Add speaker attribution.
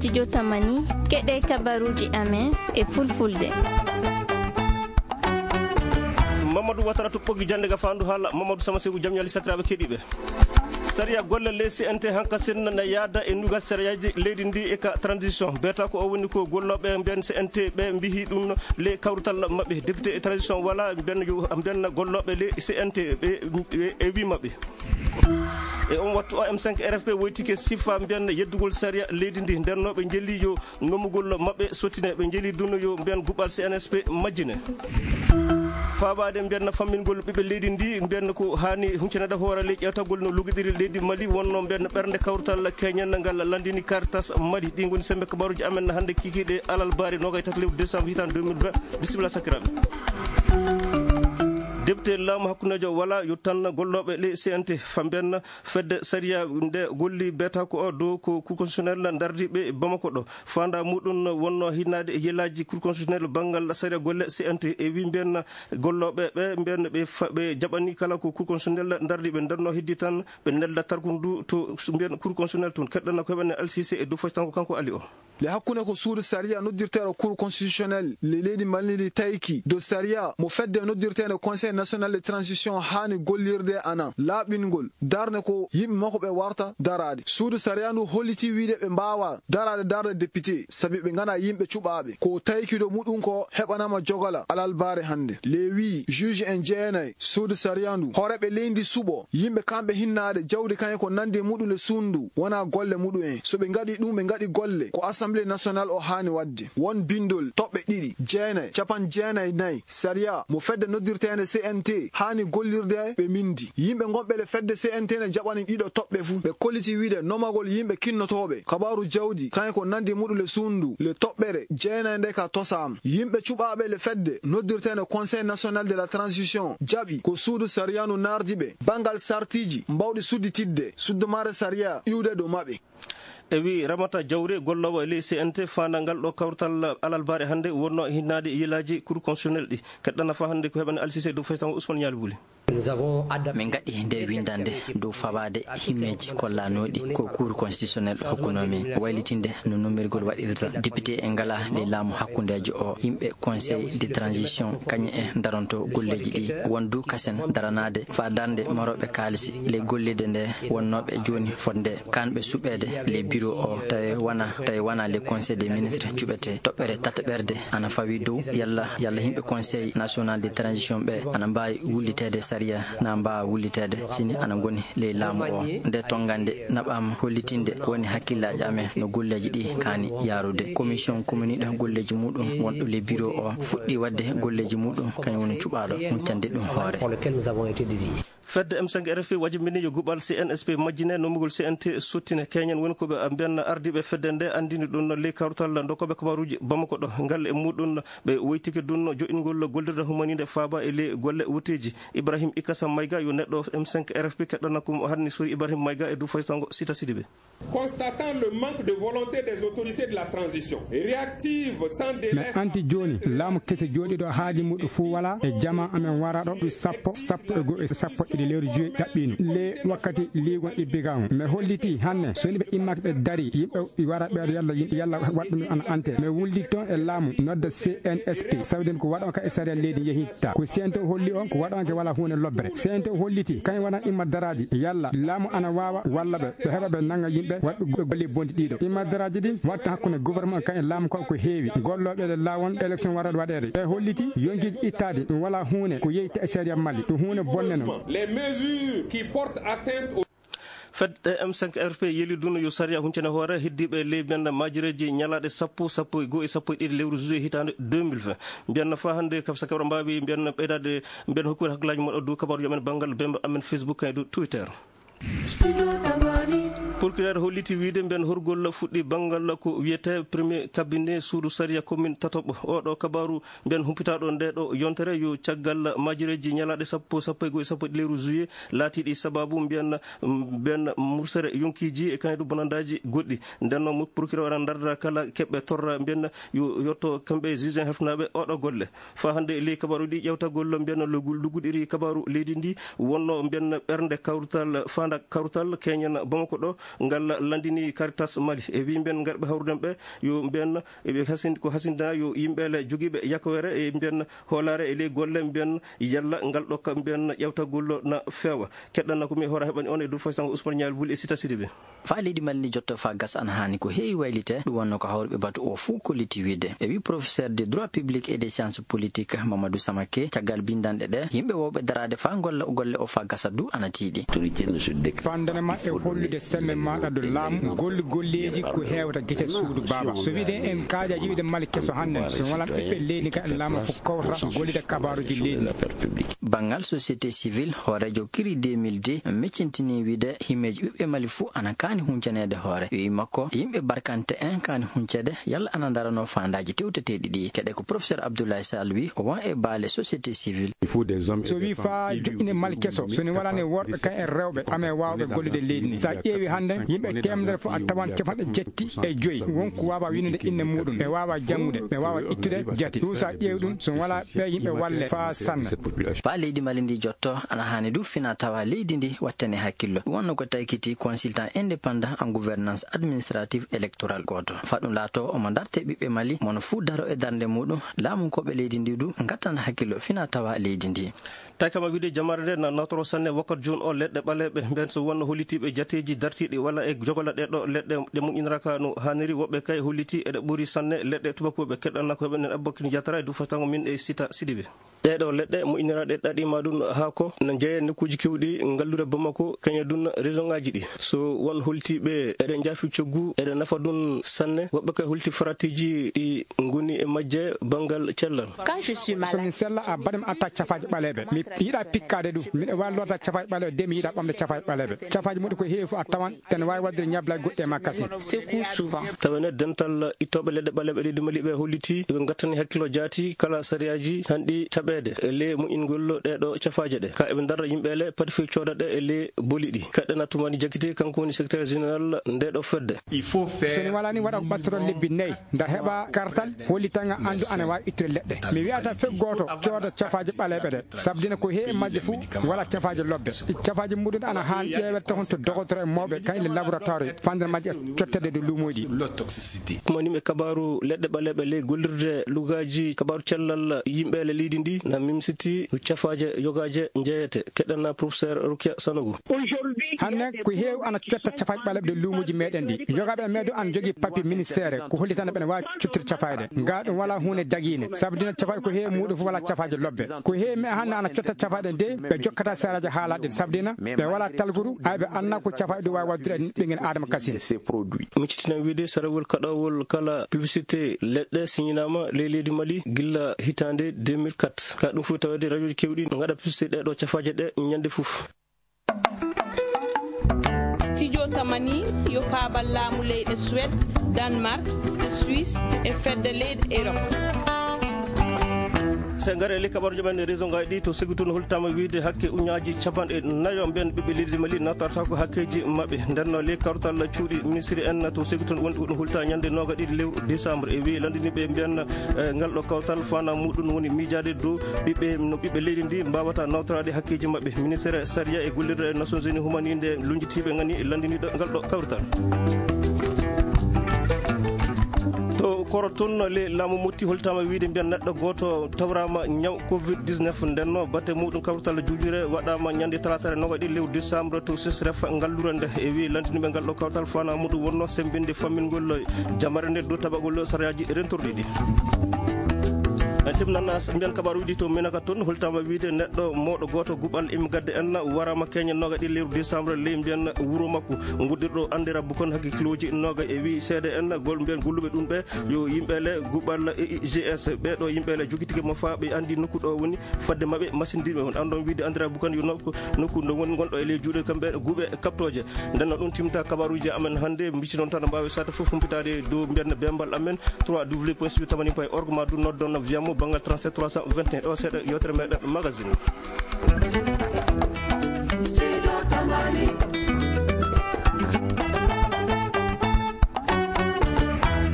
Speaker 1: studio tamani keɗe kabaruji amen e fulfulde.
Speaker 2: Mamadou Watara to poggi jande ga fandu hala Mamadou Samasegu jamnyali sakrabe kedibe saria golle le CNT hanka senna na yada e nugal sariyaji leydi ndi e ka transition beta ko o woni ko gollobe ben CNT be mbihi dum le kawrutal mabbe député e transition wala ben gollobe le CNT e wi mabbe e on wattu M5 RFP woytike sifa ben yeddugol saria leydi ndi dernobe jelli yo nomugol mabbe sotine be jelli dun yo ben gubal CNSP majjine faabade mbiyanna fammingol ɓiɓe leydi ndi mbiyanna ko hani huncinade hoorale ƴewtagol no lugidiri leydi Mali wonno mbiyanna ɓernde kawrutal keñen ngal landini Caritas Mali ɗi goni sembe kabaruji amen hande kikiɗe alal baari nogay tati lewru décembre hitan 2020 bisimilla sakiraɓe député laamu hakkunejo wala yo tan golloɓe le CNT fambenna fedde saria nde golli beta ko o dow ko cour constitutionnel dardiɓe Bamako ɗo fanda muɗum wonno hinnade e yelaji cour constitutionnel banggal saria golle CNT e wi mbiyanna golloɓe ɓe mbiyanna ɓe jaɓani kala ko cour constitutionnel dardiɓe darno heddi tan ɓe nelda tarkundu to mbiyan cour constitutionnel toon keɗɗana ko heɓane LCC e dow foti tan ko kanko ali o
Speaker 3: le hakkunde ko suudu saria noddirteɗo cour constitutionnel le leydi Mali tayki do saria mo fedde noddirteɗo conseil national de transition hani gollirde anan laaɓingol darne ko yimɓe makko ɓe warta darade suudu saria ndu holliti wiide ɓe mbawa darde député sabi ɓe gana yimɓe cuɓaɓe ko taykido muɗum ko heɓanama jogala alalbare hande le wi juge en jeenayi suudu saria ndu horeɓe leydi suɓo yimɓe kamɓe hinnade jawdi kañe ko nandi muɗum le sundu wona golle muɗum en so ɓe gaɗi ɗum ɓe gaɗi golle ko assemblée nationale o hani wadde won bindol toɓɓe ɗiɗi jeenayi capan jeenayi nayyi saria mo fedde noddirtede CNT hani gollirde ɓe mindi yimɓe gonɓe le fedde CNT ne jaɓani ɗiɗo toɓɓe fuu ɓe kolliti wiide nomagol yimɓe kinnotoɓe kabaru jawdi kañe ko nandi muɗum le sundu le toɓɓere jeenayi nde ka tosama yimɓe cuɓaɓe le fedde noddirtede conseil national de la transition jaɓi ko suudu saria nu nardiɓe bangal sartiji mbawɗi sudditidde suddumare saria iwde dow maɓɓe
Speaker 2: e wi Ramata Jawre gollowo le CNT fanda ngal ɗo kawrutal alalbare hande wonno hinnade yilaji cour constitutionnel ɗi keɗɗana fa hande ko heɓane LCC dow faytango Ousmane Ñali Bouli
Speaker 4: min gaɗi nde windande dow fawade himmeji kollanoɗi ko cour constitutionnel hokkunomi waylitinde no numirgol waɗirta député e ngala le laamu hakkundejo o yimɓe conseil de transition kañe e daronto golleji ɗi wondu kasen daranade fa darde maroɓe kaalisi le gollide nde wonnoɓe joni fodde kanɓe suɓede le bureau o tawi wana le conseil des ministres cuɓete toɓɓere tataɓerde ana fawi dow yalla yimɓe conseil national de transition ɓe ana mbawi wullitede saria na mbawa wullitede sini ana goni le laamu o nde tongande naɓam hollitinde woni hakkillaji amen no golleji ɗi kani yarude commission communiɗo golleji muɗum wonɗo le bureau o fuɗɗi wadde golleji muɗum kañum woni cuɓaɗo huccande ɗum hoore
Speaker 2: fedde M5 RFI wajibini yo gubal CNSP majjine nomugol CNT sottine keñen woni ko ɓe mbiyanna ardiɓe fedde nde andini ɗum ley kawrutal dokkoɓe kabaruji Bamako ɗo ngal e muɗum ɓe woytike ɗum joƴingol gollirde humanide faaba e ley golle wuteji Ibrahim Ikassa Mayga yo neɗɗo M5 RFI keɗɗana ko hanni sori Ibrahim Mayga e dow faytango Sita Sidibé
Speaker 5: constatant le manque de volonté des autorités de la transition réactive sans délai
Speaker 6: mais anti joni laamu kese joɗiɗo haaji muɗum fuu wala e jama amen wara ɗo sappo e go'o sappo ɗiɗi lewru juillet jaɓɓino le wakkati ligon ibbigan mais holliti hanne so ɓe immaki ɓe dari yimɓe wara ɓeɗo yalla waɗɗum ana ante mais wulli toon e laamu nodda CNSP sawden ko waɗon ka e saria leydi yehitta ko CNT holli on ko waɗonke wala hunde lobbere CNT holliti kañum wona imma daraji yalla laamu ana wawa walla ɓe heɓa ɓe nanga yimɓe waɗɗu golle bonti ɗiɗo imma daraji ɗi watta hakkude gouvernement kañum laamu ko heewi golloɓe ɗe lawon élection waɗaɗo waɗede e holliti yonkiji ittade ɗum wala hunde ko yeyta e saria Mali ɗum hunde bonne noon
Speaker 5: les mesures qui portent atteinte au
Speaker 2: fedde M5 RP yeli dun yo saria huncene hoore heddiɓe ley mbiyanna majireji ñalaɗe sappo e goho e sappo e ɗiɗi lewru juillet hitande 2020 mbiyanna fa hande kabsa kabra mbawi mbiyanna ɓeydade mbiyan hokkude hakkillaji moɗo dow kabaruji amen banggal bemba amen Facebook e dow Twitter procureur holliti wiide mbiyan horgol fuɗɗi banggal ko wiyete premier cabinet suudu saria commune Tatoɓo oɗo kabaru mbiyan humpitaɗo nde ɗo yontere yo caggal majireji ñalaɗe sappo e goho e sappo e lewru juillet laatiɗi sababu mbiyan mursere yonkiji e kañum bonandaji goɗɗi nden noon procureur ana darda kala keɓɓe torra mbiyan yo yetto kamɓe juge en hefnaɓe oɗo golle fa hande ley kabaru ɗi ƴewtagol mbiyan lugguɗiri kabaru leydi ndi wonno mbiyan ɓernde kawrutal fanda kawrutal keñen Bamako ɗo ngal landini Caritas Mali e wi ben garbe hawrudem be yo ben e hasin ko hasinda yo yimbele jogibe yakowere e ben holare e le golle ben yalla ngal do kam ben yewtagol na fewa keddana ko mi hora hebani on e du fasan Ousmane Nial Bul e Sita Sidibe
Speaker 4: fa leydi Mali ni jotto fa gas an hani ko heewi waylite ɗum wonno ko hawrɓe batu o fuu kolliti wiide e wi professeur des droits publics et des sciences politiques Mamadou Samake caggal bindanɗe ɗe yimɓe wowɓe darade fa golla golle o fa gasa du ana tiiɗi
Speaker 6: fandanema e hollude semme maɗa do laamu golleji ko hewta guete suudu baba so wiide en kaajaji wiide Mali kesso hande so wala ɓiɓɓe leydi ka en laamu fof kawrata gollide kabaruji leydi
Speaker 4: bangal société civile hoorejo kiri 2010 meccintini wiide himmeji ɓiɓɓe Mali fuu ana kani huncanede hoore wi makko yimɓe barkante en kani huncede yalla ana darano fandaji tewteteɗi ɗi keɗe ko professeur Abdoulaye Sall wi o won e baale société civile
Speaker 6: so wi fa joƴƴine Mali kesso soni walani worɓe kan e rewɓe ame wawɓe gollude leydi ni sa ƴeewi hande yimɓe temedere fof a tawan capanɗe jetti e joyyi wonko wawa winude inne muɗum ɓe wawa jangude ɓe wawa ittude jati ɗum sa ƴeewi ɗum so wala ɓe yimɓe walle fa sanna
Speaker 4: fa leydi Mali ndi jotto ana hani du fina tawa leydi ndi wattane hakkillo wonno ko taykiti consultant indépendant en gouvernance administrative électorale goto faɗum laato omo darte ɓiɓɓe Mali mono fuu daro e darde muɗum laamu koɓe leydi ndi du gattana hakkillo fina tawa leydi ndi
Speaker 2: takama wiide jamare nde na natoro sanne wakkat joni o leɗɗe ɓaleɓe ben so wonno hollitiɓe jateji dartiɗi walla e jogola ɗeɗo leɗɗe ɗe moƴƴiniraka no hanniri woɓɓe kay holliti eɗe ɓuuri sanne leɗɗe tubakoɓe keɗɗanna ko heɓenen Aboubacry Diatara e dufatango min e Sita Sidibe ɗeɗo leɗɗe moƴƴiniraɗe ɗaɗima ɗum haako no jeeye nokkuji kewɗi ngallude Bamako kañe ɗum région ngaji ɗi so won holtiɓe eɗen jaafi coggu eɗen nafa ɗum sanne woɓɓe kay holti faratiji ɗi goni e majje banggal cellal
Speaker 6: somin sella a baɗem atta cafaji ɓaleɓe mi yiɗa pikkade ɗum miɗa wawi lorda cafaji ɓaleɓe de mi yiɗa ɓamde cafaji ɓaleɓe cafaji muɗum ko heewi fof a tawan tene wawi wadde ñablaji goɗɗi e ma kasi
Speaker 2: tawene dental ittoɓe leɗɗe ɓaleɓe ɗi Maliɓe holliti ɓe gattani hakkilo jaati kala sariyaji hanɗi taɓede e le moƴƴingol ɗeɗo cafaje ɗe ka eɓe darra yimɓele paadi fe codaɗe e le boli ɗi kaɗɗena tumani jakite kanko woni secrétaire général ndeɗo fedde
Speaker 6: soni walani waɗa ko ɓattoro lebbi nayyi nda heɓa kartal hollitanga andu ana wawi ittude leɗɗe mi wiyata fe goto cooda cafaji ɓaleɓe ɗe sabdina ko heewi majje fou wala cafaji lobbe cafaji muɗum ana han ƴewete toon to docteur e mawɓe kayle laboratoire fandena majje cottede do luumoji
Speaker 2: kumanimi kabaru leɗɗe ɓaleɓe ley gollirde lugaji kabaru cellal yimɓele leydi ndi na mimsiti cafaje yogaje jeeyete keɗɗanna professeur Rukia Sanogo
Speaker 6: hande ko heewi ana cotta cafaji ɓaleɓe de luumoji meɗen ɗi jogaɓe meeɗo an jogui papier ministére ko hollitande ɓene wawi cottir cafayde ga ɗum wala hunde daguine sabdina cafaji ko heewi muɗum fof wala cafaji lobbe ko heewi me hande ana cotta cafaɗe de ɓe jokkata saraji haalaɗe sabdina ɓe wala talgoru ayɓe anna ko cafaɗe ɗo wawi waddude ɓengen adama kasine
Speaker 2: mi citina wiide sarawol kaɗawol kala publicité leɗɗe signanama ley leydi Mali gilla hitande 2004 ka ɗum fof tawede radio ji kewɗi no gaɗa publicité ɗeɗo cafaje ɗe ñande fof
Speaker 7: studio tamani yo paabal laamu leyɗe Suède Danemark Suisse e fedde leyɗe Europe
Speaker 2: se ngare le kabaru jomane région ngaji ɗi to segutun holtama wiide hakke uñaji capanɗe nayo ben ɓiɓɓe leydi Mali natarta ko hakkeji mabɓe ndenno le kartal cuuɗi ministre en to segutun woni ɗum hulta ñande noga ɗiɗi lewru décembre e wi landiniɓe mbiyan ngal ɗo kawtal fana muɗum woni miijade dow ɓiɓɓe no ɓiɓɓe leydi ndi mbawata nawtorade hakkeji mabɓe ministére saria e gollirde e Nations Unies humaninde lunjitiɓe gani e landiniɗo ngal ɗo kawtal to koroton le laamu motti holtama wiide mbiyan neɗɗo goto tawrama ñaw covid-19 ndenno batte muɗum kawtal juujure waɗama ñande talatare noga ɗi lewru décembre to sesref ngallurande e wi landiniɓe ngal ɗo kawtal fana muɗum wonno sembinde fammingol jamare nde dow taɓagol sariyaji rentorɗi ɗi timnanna mbiyan kabaruji to menaka toon holtama wiide neɗɗo mawɗo goto guɓal imgadde en warama keñe noga ɗi lewru décembre ley mbiyan wuuro makko guddirɗo andira bukon hakkiloji noga e wi seede en gol mbiyan golluɓe ɗum ɓe yo yimɓele guɓal IGS ɓeɗo yimɓele joguitigui mo fa ɓe andi nokku ɗo woni fadde mabɓe masindiɓe on andon wiide andira bukon yo nokku ndo woni gonɗo e ley juuɗe kamɓe guuɓe kaptoje ndenno ɗum timta kabaruji amen hande bicci noon tan mbawi sata foof humpitade dow mbiyan bembal amen 3w.tamani.org ma du noddon wiyamo bangal 37 321 o seeɗa yewtere meɗen magazine